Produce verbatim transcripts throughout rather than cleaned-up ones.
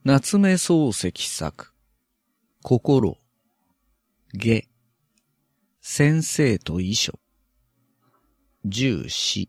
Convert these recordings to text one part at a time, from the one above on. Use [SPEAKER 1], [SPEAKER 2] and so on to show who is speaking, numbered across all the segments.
[SPEAKER 1] 夏目漱石作、心、下、先生と遺書、十四。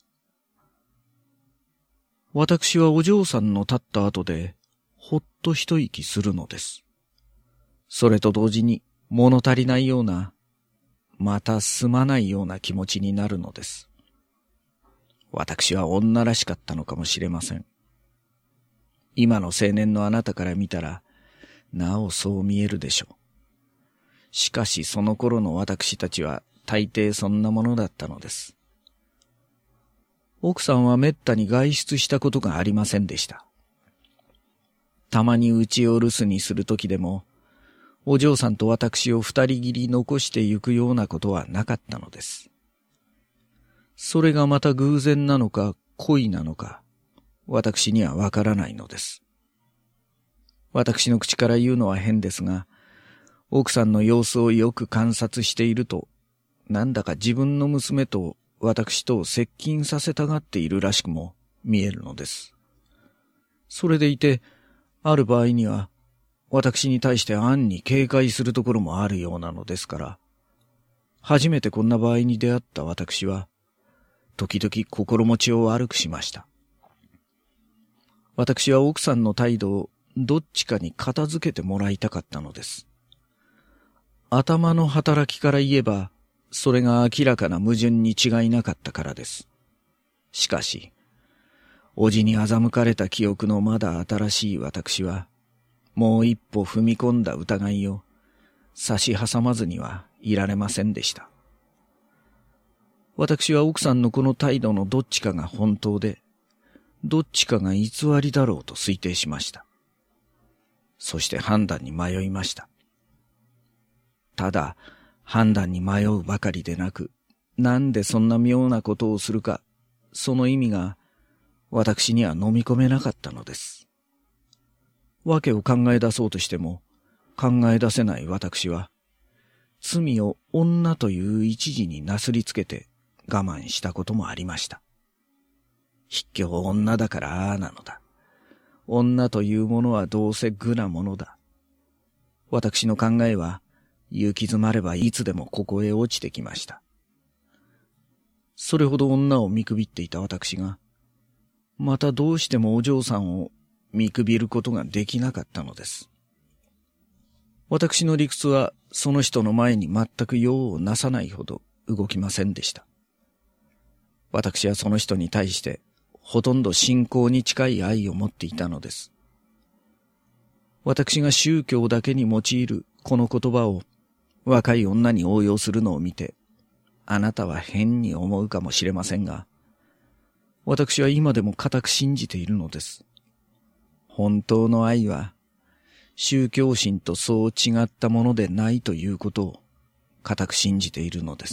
[SPEAKER 1] 私はお嬢さんの立った後で、ほっと一息するのです。それと同時に物足りないような、またすまないような気持ちになるのです。私は女らしかったのかもしれません。今の青年のあなたから見たら、なおそう見えるでしょう。しかしその頃の私たちは大抵そんなものだったのです。奥さんはめったに外出したことがありませんでした。たまに家を留守にするときでも、お嬢さんと私を二人きり残してゆくようなことはなかったのです。それがまた偶然なのか恋なのか、私にはわからないのです。私の口から言うのは変ですが、奥さんの様子をよく観察していると、なんだか自分の娘と私と接近させたがっているらしくも見えるのです。それでいて、ある場合には、私に対して暗に警戒するところもあるようなのですから、初めてこんな場合に出会った私は、時々心持ちを悪くしました。私は奥さんの態度をどっちかに片付けてもらいたかったのです。頭の働きから言えば、それが明らかな矛盾に違いなかったからです。しかし、叔父に欺かれた記憶のまだ新しい私は、もう一歩踏み込んだ疑いを差し挟まずにはいられませんでした。私は奥さんのこの態度のどっちかが本当で、どっちかが偽りだろうと推定しました。そして判断に迷いました。ただ、判断に迷うばかりでなく、なんでそんな妙なことをするか、その意味が私には飲み込めなかったのです。わけを考え出そうとしても、考え出せない私は、罪を女という一時になすりつけて我慢したこともありました。卑怯女だからああなのだ。女というものはどうせ愚なものだ。私の考えは、行き詰まればいつでもここへ落ちてきました。それほど女を見くびっていた私が、またどうしてもお嬢さんを見くびることができなかったのです。私の理屈はその人の前に全く用をなさないほど動きませんでした。私はその人に対してほとんど信仰に近い愛を持っていたのです。私が宗教だけに用いるこの言葉を若い女に応用するのを見て、あなたは変に思うかもしれませんが、私は今でも固く信じているのです。本当の愛は、宗教心とそう違ったものでないということを固く信じているのです。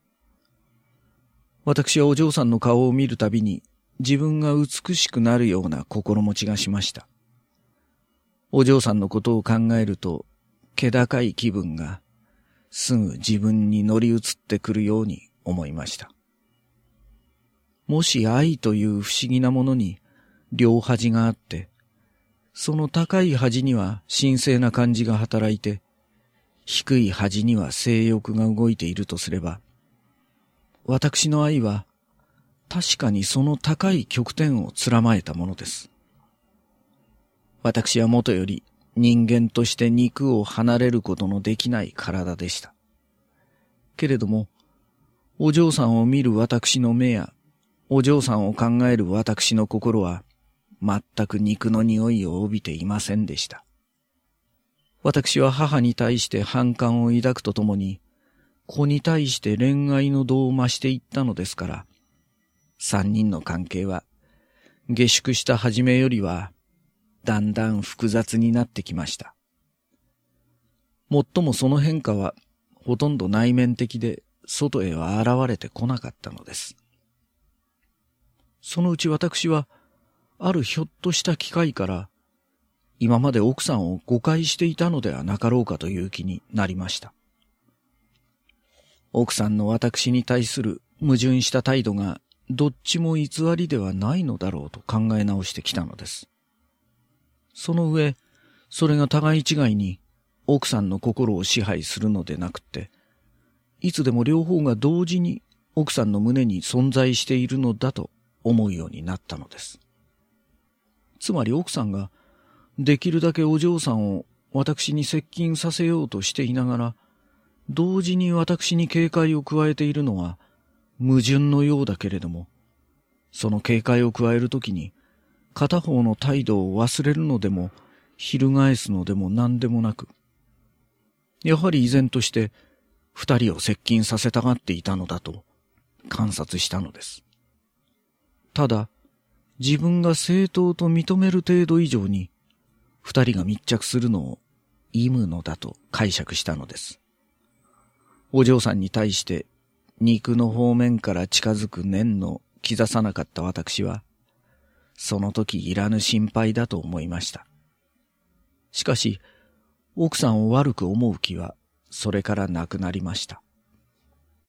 [SPEAKER 1] 私はお嬢さんの顔を見るたびに自分が美しくなるような心持ちがしました。お嬢さんのことを考えると、気高い気分がすぐ自分に乗り移ってくるように思いました。もし愛という不思議なものに両端があって、その高い端には神聖な感じが働いて、低い端には性欲が動いているとすれば、私の愛は確かにその高い極点をつらまえたものです。私はもとより人間として肉を離れることのできない体でした。けれども、お嬢さんを見る私の目や、お嬢さんを考える私の心は、全く肉の匂いを帯びていませんでした。私は母に対して反感を抱くとともに、子に対して恋愛の度を増していったのですから、三人の関係は、下宿した初めよりは、だんだん複雑になってきました。もっともその変化は、ほとんど内面的で、外へは現れてこなかったのです。そのうち私は、あるひょっとした機会から、今まで奥さんを誤解していたのではなかろうかという気になりました。奥さんの私に対する矛盾した態度がどっちも偽りではないのだろうと考え直してきたのです。 その上、それが互い違いに奥さんの心を支配するのでなくて、いつでも両方が同時に奥さんの胸に存在しているのだと思うようになったのです。つまり奥さんができるだけお嬢さんを私に接近させようとしていながら、同時に私に警戒を加えているのは矛盾のようだけれども、その警戒を加えるときに片方の態度を忘れるのでも翻すのでも何でもなく、やはり依然として二人を接近させたがっていたのだと観察したのです。ただ、自分が正当と認める程度以上に二人が密着するのを意むのだと解釈したのです。お嬢さんに対して肉の方面から近づく念の兆さなかった私は、その時いらぬ心配だと思いました。しかし、奥さんを悪く思う気はそれからなくなりました。